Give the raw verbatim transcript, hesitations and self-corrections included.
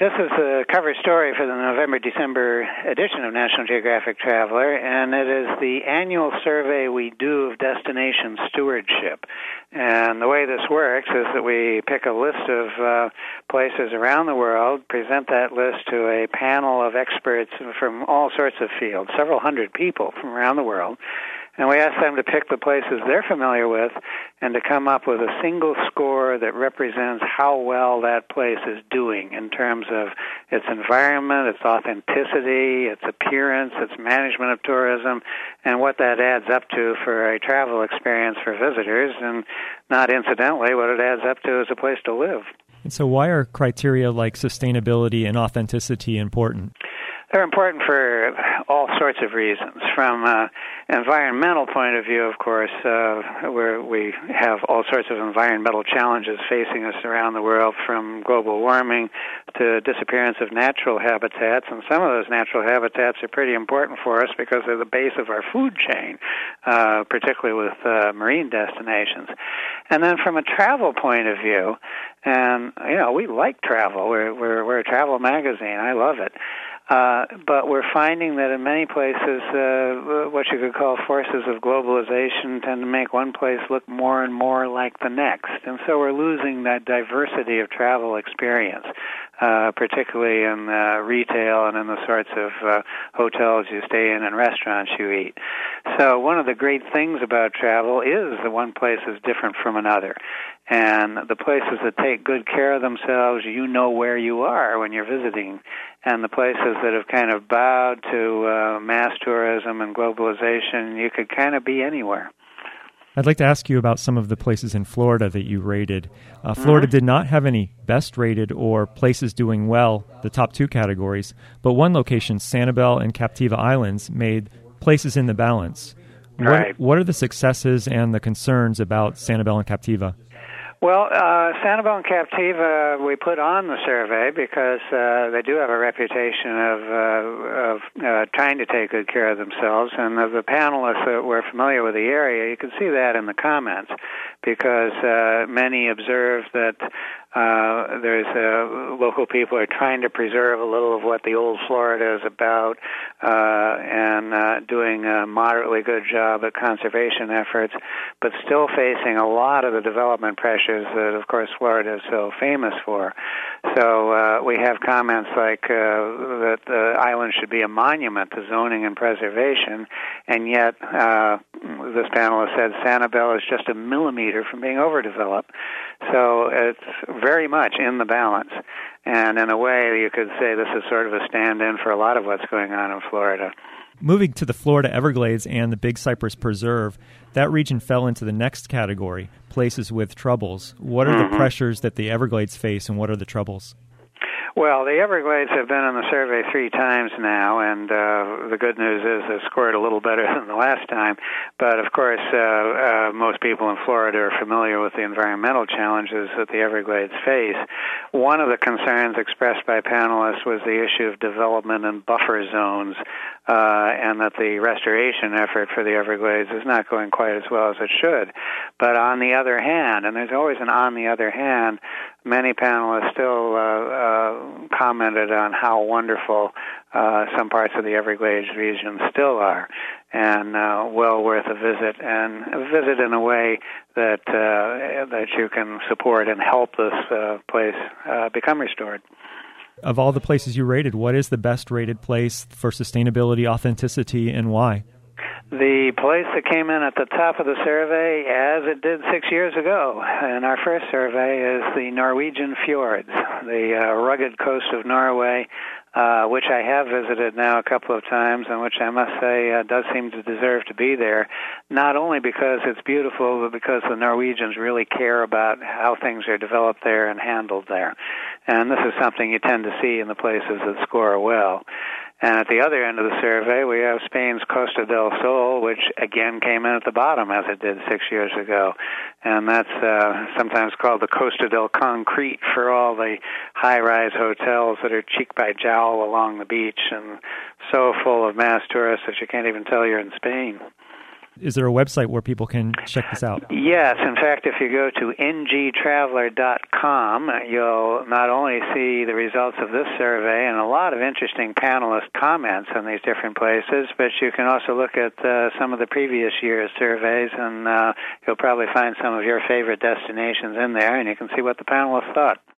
This is a cover story for the November-December edition of National Geographic Traveler, and it is the annual survey we do of destination stewardship. And the way this works is that we pick a list of uh, places around the world, present that list to a panel of experts from all sorts of fields, several hundred people from around the world, and we ask them to pick the places they're familiar with and to come up with a single score that represents how well that place is doing in terms of its environment, its authenticity, its appearance, its management of tourism, and what that adds up to for a travel experience for visitors, and not incidentally, what it adds up to as a place to live. And so why are criteria like sustainability and authenticity important? They're important for all sorts of reasons. From an environmental point of view, of course, uh, where we have all sorts of environmental challenges facing us around the world, from global warming to disappearance of natural habitats. And some of those natural habitats are pretty important for us because they're the base of our food chain, uh, particularly with uh, marine destinations. And then from a travel point of view, and, you know, we like travel. We're, we're, we're a travel magazine. I love it. Uh, but we're finding that in many places, uh, what you could call forces of globalization tend to make one place look more and more like the next. And so we're losing that diversity of travel experience, uh, particularly in uh, retail and in the sorts of uh, hotels you stay in and restaurants you eat. So one of the great things about travel is that one place is different from another. And the places that take good care of themselves, you know where you are when you're visiting. And the places that have kind of bowed to uh, mass tourism and globalization, you could kind of be anywhere. I'd like to ask you about some of the places in Florida that you rated. Uh, Florida mm-hmm. did not have any best rated or places doing well, the top two categories, but one location, Sanibel and Captiva Islands, made places in the balance. Right. What, what are the successes and the concerns about Sanibel and Captiva? Well, uh, Sanibel and Captiva we put on the survey because uh, they do have a reputation of, uh, of uh, trying to take good care of themselves. And of the panelists that were familiar with the area, you can see that in the comments because uh, many observed that uh, there's uh, local people are trying to preserve a little of what the old Florida is about uh, and uh, doing a moderately good job at conservation efforts, but still facing a lot of the development pressures that, of course, Florida is so famous for. So uh, we have comments like uh, that the island should be a monument to zoning and preservation, and yet uh, this panelist said Sanibel is just a millimeter from being overdeveloped. So it's very much in the balance. And in a way, you could say this is sort of a stand-in for a lot of what's going on in Florida. Moving to the Florida Everglades and the Big Cypress Preserve, that region fell into the next category, places with troubles. What are mm-hmm. the pressures that the Everglades face, and what are the troubles? Well, the Everglades have been on the survey three times now, and uh, the good news is they've scored a little better than the last time. But, of course, uh, uh, most people in Florida are familiar with the environmental challenges that the Everglades face. One of the concerns expressed by panelists was the issue of development in buffer zones, uh, and that the restoration effort for the Everglades is not going quite as well as it should. But on the other hand, and there's always an on the other hand, many panelists still uh, uh, commented on how wonderful uh, some parts of the Everglades region still are, and uh, well worth a visit, and a visit in a way that uh, that you can support and help this uh, place uh, become restored. Of all the places you rated, what is the best rated place for sustainability, authenticity, and why? The place that came in at the top of the survey, as it did six years ago in our first survey, is the Norwegian fjords, the uh, rugged coast of Norway, uh, which I have visited now a couple of times, and which I must say uh, does seem to deserve to be there, not only because it's beautiful, but because the Norwegians really care about how things are developed there and handled there. And this is something you tend to see in the places that score well. And at the other end of the survey, we have Spain's Costa del Sol, which again came in at the bottom, as it did six years ago. And that's uh, sometimes called the Costa del Concrete for all the high-rise hotels that are cheek by jowl along the beach and so full of mass tourists that you can't even tell you're in Spain. Is there a website where people can check this out? Yes. In fact, if you go to n g traveler dot com, you'll not only see the results of this survey and a lot of interesting panelist comments on these different places, but you can also look at uh, some of the previous year's surveys, and uh, you'll probably find some of your favorite destinations in there, and you can see what the panelists thought.